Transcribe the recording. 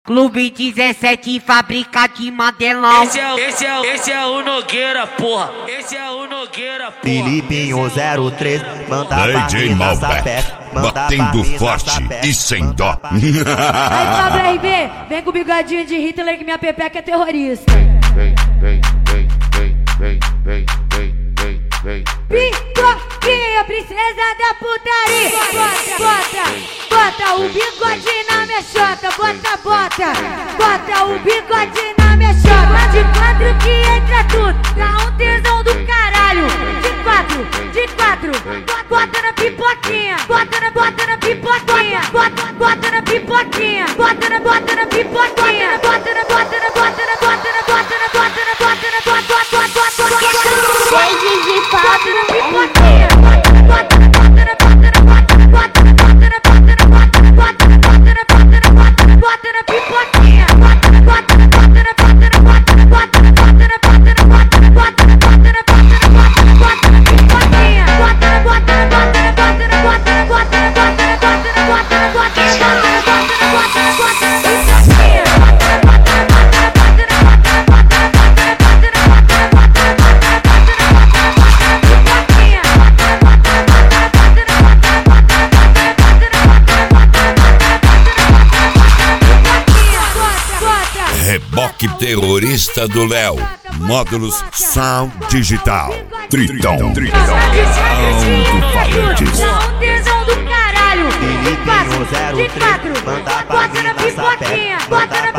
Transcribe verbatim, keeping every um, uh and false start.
Clube dezessete, fábrica de Mandelão. Esse é, esse, é, esse é o Nogueira, porra. Esse é o Nogueira, porra. Filipinho zero três, manda D J Malbec, batendo forte e sem dó. Aí, Pablo R B, vem com o bigodinho de Hitler que minha pepeca é terrorista. Vem, vem, vem, vem, vem, vem, vem, vem, vem. Picoquinha, princesa da putaria. Bota, bota, bota o bigode na minha chota. Bota, bota, bota o bigode na minha chota. De quatro que entra tudo, dá um tesão do caralho. De quatro, de quatro, bota na pipoquinha. Bota na, bota na pipoquinha. Bota, bota na pipoquinha. Bota na, bota na pipoquinha. Bota na, bota na, bota na, bota na, bota na, bota na, bota na, bota, bota, bota, bota, bota. Beijos de papo na pipoquinha. Bota na, bota na, bota na, bota na, bota na, bota na, bota na, bota na, bota na, bota na, bota na, bota na, bota na pipoquinha. Bota na, bota na, bota na, bota na, bota na, bota na, bota na, bota na, bota na, bota na, bota na, bota na, bota na, bota na pipoquinha. Bota na, bota na, bota na, bota na, bota na, bota na, bota na, bota na, bota na, bota na, bota na, bota na, bota na, bota na, bota na pipoquinha. Reboque terrorista do Léo. Módulos Sound Digital. Tritão. Tritão. Alto-falantes. Dá um tesão do caralho. De Filipinho quatro, zero de três, quatro, manda pra bota mim na na pipoquinha. sapé, Bota manda na,